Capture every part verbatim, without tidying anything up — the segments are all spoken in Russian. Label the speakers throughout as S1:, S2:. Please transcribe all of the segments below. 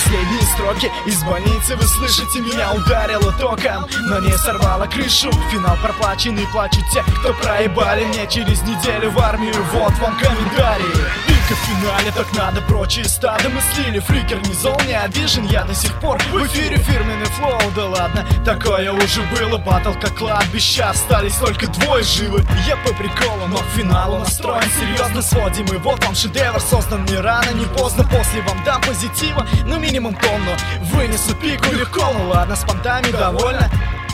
S1: последние строки. Из больницы вы слышите, меня ударило током, но не сорвало крышу. Финал проплачен и плачут те, кто проебали мне через неделю в армию. Вот вам комментарии. Пика в финале, так надо, прочие стадо мыслили. Фликер не зол, не обижен, я до сих пор в эфире фирменный флоу. Да ладно, такое уже было, батл как кладбище. Остались только двое живы, я по приколу, но к финалу настроен серьезно. Сводим, и вот вам шедевр, создан не рано, не поздно. После вам дам позитива, ну минимум тонну. Вынесу пику легко, ну ладно, с понтами довольно.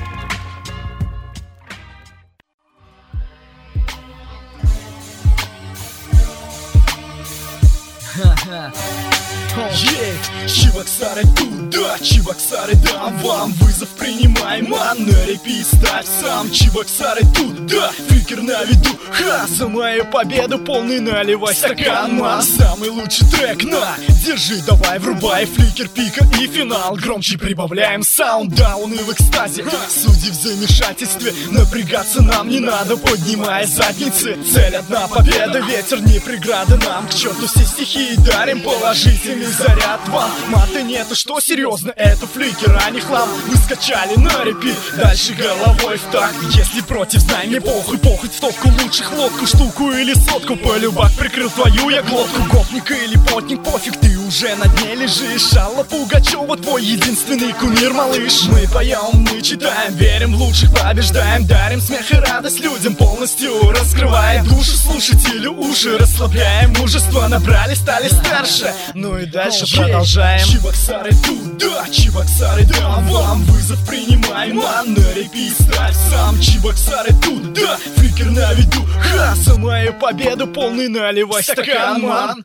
S1: Ха-ха. Ей, Чебоксары туда, Чебоксары дам вам вызов, принимай, ман, на репи ставь сам. Чебоксары туда, фликер на виду, ха, за мою победу полный наливай стакан, ман. Самый лучший трек, на, держи, давай, врубай, фликер, пика и финал. Громче прибавляем саунд-даун и в экстазе. Судьи в замешательстве, напрягаться нам не надо, поднимай задницы. Цель одна, победа, ветер не преграда нам. К черту все стихи дарим положительный заряд вам. Маты нету, что серьезно, это фликер, а не хлам. Вы скачали на репит, дальше головой в такт. Если против, знай, мне похуй, похуй в стопку лучших, лодку, штуку или сотку. Полюбак прикрыл твою я глотку. Гопник или потник, пофиг, ты уже на дне лежишь. Алла Пугачева, твой единственный кумир, малыш. Мы поем, мы читаем, верим в лучших, побеждаем. Дарим смех и радость людям, полностью раскрывая душу слушателю уши. Расслабляем мужество, набрали, стали старше. Ну и дальше продолжаем. Чебоксары туда, Чебоксары дам вам вызов, принимай, ман, на репи ставь сам. Чебоксары туда, фликер на виду, ха, за мою победу полный наливай стакан, ман.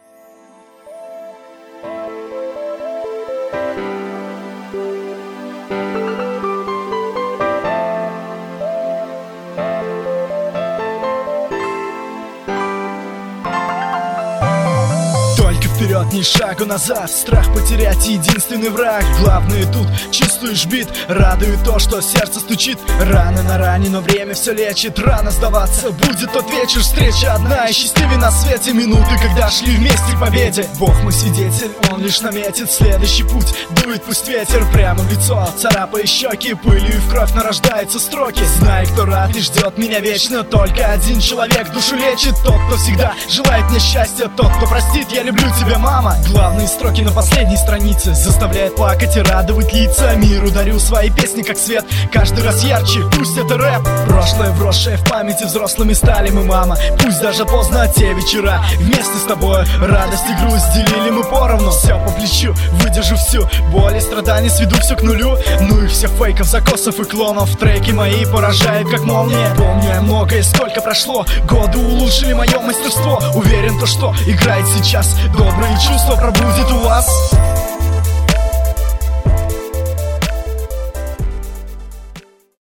S1: Вперед, ни шагу назад, страх потерять единственный враг. Главное тут чувствуешь бит, радует то, что сердце стучит. Раны на ране, но время все лечит. Рано сдаваться, будет тот вечер, встреча одна и счастливее на свете. Минуты, когда шли вместе к победе. Бог мой свидетель, он лишь наметит следующий путь. Дует пусть ветер прямо в лицо, царапая щеки, пылью и в кровь нарождаются строки. Знай, кто рад и ждет меня вечно, только один человек душу лечит. Тот, кто всегда желает мне счастья, тот, кто простит, я люблю тебя, мама. Главные строки на последней странице заставляет плакать и радовать лица. Миру дарю свои песни как свет, каждый раз ярче, пусть это рэп. Прошлое, вросшее в памяти, взрослыми стали мы, мама. Пусть даже поздно, те вечера вместе с тобой, радость и грусть делили мы поровну. Все по плечу, выдержу всю боль и страдания, сведу все к нулю. Ну и всех фейков, закосов и клонов, треки мои поражают как молния. Помню я многое, сколько прошло, годы улучшили мое мастерство. Уверен то, что играет сейчас, добрые чувства пробудит у вас.